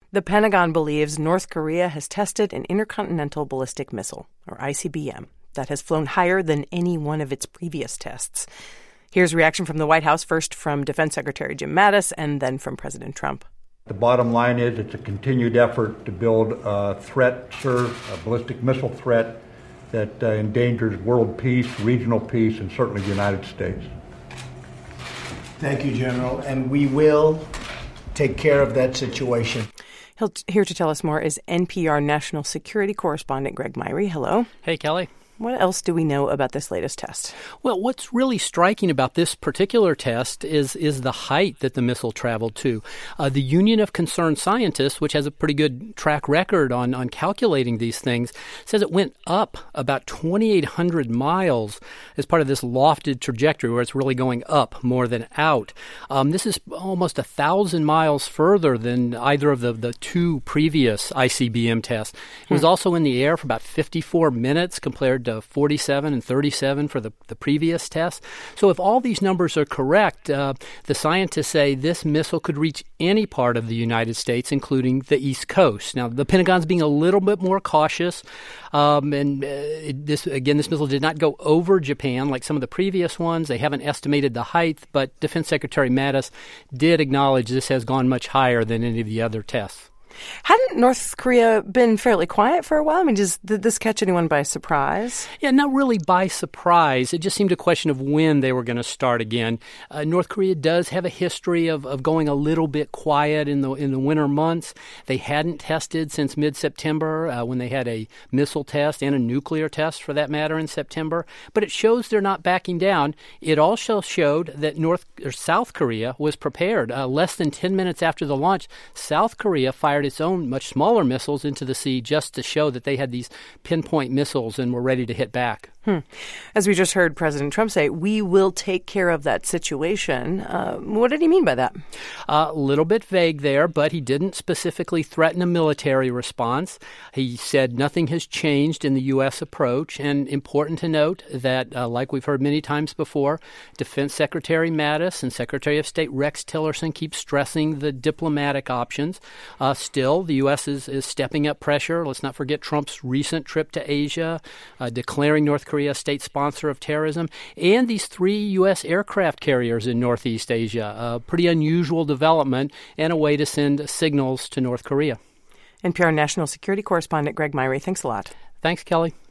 The Pentagon believes North Korea has tested an intercontinental ballistic missile, or ICBM, that has flown higher than any one of its previous tests. Here's reaction from the White House, first from Defense Secretary Jim Mattis and then from President Trump. The bottom line is it's a continued effort to build a ballistic missile threat that endangers world peace, regional peace, and certainly the United States. Thank you, General, and we will take care of that situation. Here to tell us more is NPR national security correspondent Greg Myrie. Hello. Hey, Kelly. What else do we know about this latest test? Well, what's really striking about this particular test is the height that the missile traveled to. The Union of Concerned Scientists, which has a pretty good track record on calculating these things, says it went up about 2,800 miles as part of this lofted trajectory where it's really going up more than out. This is almost 1,000 miles further than either of the two previous ICBM tests. It was also in the air for about 54 minutes compared to 47 and 37 for the previous test. So if all these numbers are correct, the scientists say this missile could reach any part of the United States, including the East Coast. Now, the Pentagon's being a little bit more cautious, this missile did not go over Japan like some of the previous ones. They haven't estimated the height, but Defense Secretary Mattis did acknowledge this has gone much higher than any of the other tests. Hadn't North Korea been fairly quiet for a while? I mean, did this catch anyone by surprise? Yeah, not really by surprise. It just seemed a question of when they were going to start again. North Korea does have a history of going a little bit quiet in the winter months. They hadn't tested since mid-September when they had a missile test and a nuclear test, for that matter, in September. But it shows they're not backing down. It also showed that South Korea was prepared. Less than 10 minutes after the launch, South Korea fired its own much smaller missiles into the sea just to show that they had these pinpoint missiles and were ready to hit back. As we just heard President Trump say, we will take care of that situation. What did he mean by that? A little bit vague there, but he didn't specifically threaten a military response. He said nothing has changed in the U.S. approach. And important to note that, like we've heard many times before, Defense Secretary Mattis and Secretary of State Rex Tillerson keep stressing the diplomatic options. Still, the U.S. is stepping up pressure. Let's not forget Trump's recent trip to Asia, declaring North Korea a state sponsor of terrorism, and these 3 U.S. aircraft carriers in Northeast Asia. A pretty unusual development and a way to send signals to North Korea. NPR national security correspondent Greg Myrie, thanks a lot. Thanks, Kelly.